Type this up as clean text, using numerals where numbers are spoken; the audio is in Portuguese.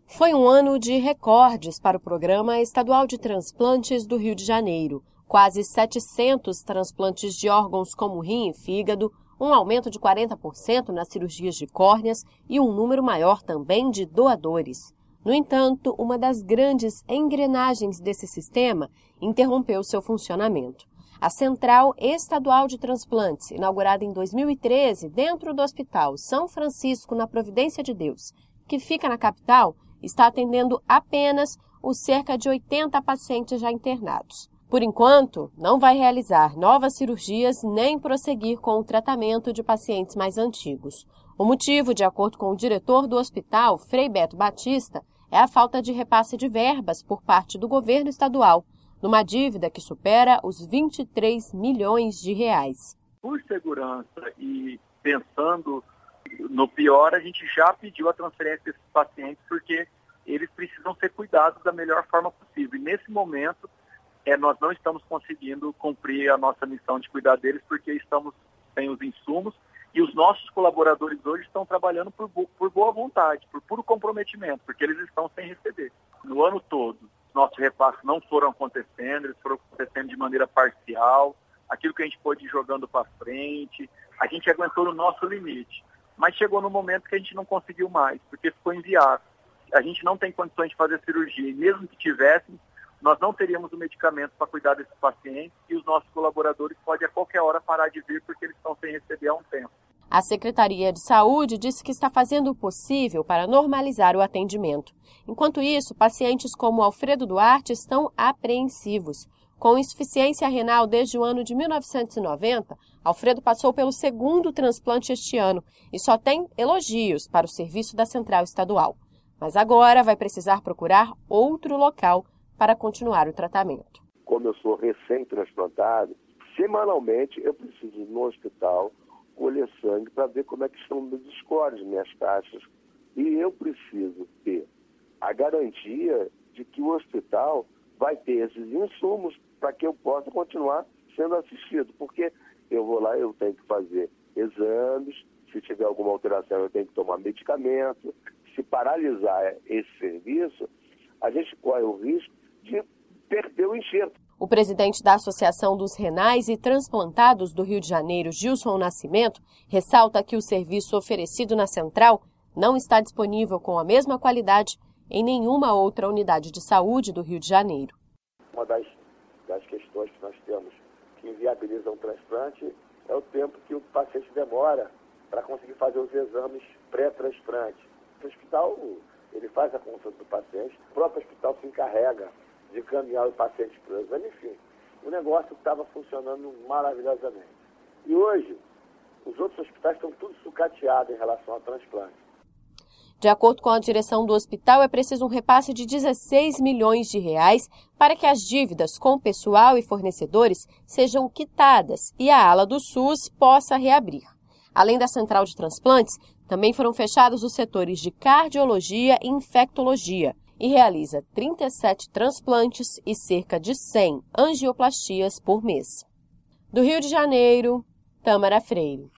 Foi um ano de recordes para o Programa Estadual de Transplantes do Rio de Janeiro. Quase 700 transplantes de órgãos como rim e fígado, um aumento de 40% nas cirurgias de córneas e um número maior também de doadores. No entanto, uma das grandes engrenagens desse sistema interrompeu seu funcionamento. A Central Estadual de Transplantes, inaugurada em 2013 dentro do Hospital São Francisco, na Providência de Deus, que fica na capital, está atendendo apenas os cerca de 80 pacientes já internados. Por enquanto, não vai realizar novas cirurgias nem prosseguir com o tratamento de pacientes mais antigos. O motivo, de acordo com o diretor do hospital, Frei Beto Batista, é a falta de repasse de verbas por parte do governo estadual, numa dívida que supera os 23 milhões de reais. Por segurança e pensando no pior, a gente já pediu a transferência desses pacientes porque eles precisam ser cuidados da melhor forma possível. E nesse momento, nós não estamos conseguindo cumprir a nossa missão de cuidar deles porque estamos sem os insumos e os nossos colaboradores hoje estão trabalhando por boa vontade, por puro comprometimento, porque eles estão sem receber. No ano todo, nossos repasses não foram acontecendo, eles foram acontecendo de maneira parcial, aquilo que a gente pôde ir jogando para frente, a gente aguentou no nosso limite. Mas chegou no momento que a gente não conseguiu mais, porque ficou inviável. A gente não tem condições de fazer cirurgia, e mesmo que tivéssemos, nós não teríamos o medicamento para cuidar desses pacientes e os nossos colaboradores podem a qualquer hora parar de vir porque eles estão sem receber há um tempo. A Secretaria de Saúde disse que está fazendo o possível para normalizar o atendimento. Enquanto isso, pacientes como Alfredo Duarte estão apreensivos. Com insuficiência renal desde o ano de 1990, Alfredo passou pelo segundo transplante este ano e só tem elogios para o serviço da Central Estadual. Mas agora vai precisar procurar outro local para continuar o tratamento. Como eu sou recém-transplantado, semanalmente eu preciso ir no hospital colher sangue para ver como é que estão meus scores, minhas taxas. E eu preciso ter a garantia de que o hospital vai ter esses insumos para que eu possa continuar sendo assistido. Porque eu vou lá, eu tenho que fazer exames, se tiver alguma alteração eu tenho que tomar medicamento. Se paralisar esse serviço, a gente corre o risco de perder o enxerto. O presidente da Associação dos Renais e Transplantados do Rio de Janeiro, Gilson Nascimento, ressalta que o serviço oferecido na Central não está disponível com a mesma qualidade em nenhuma outra unidade de saúde do Rio de Janeiro. Uma das questões que nós temos que inviabilizam o transplante é o tempo que o paciente demora para conseguir fazer os exames pré-transplante. O hospital, ele faz a consulta do paciente, o próprio hospital se encarrega de caminhar o paciente para o exame, enfim. O negócio estava funcionando maravilhosamente. E hoje, os outros hospitais estão tudo sucateados em relação ao transplante. De acordo com a direção do hospital, é preciso um repasse de 16 milhões de reais para que as dívidas com pessoal e fornecedores sejam quitadas e a ala do SUS possa reabrir. Além da central de transplantes, também foram fechados os setores de cardiologia e infectologia e realiza 37 transplantes e cerca de 100 angioplastias por mês. Do Rio de Janeiro, Tâmara Freire.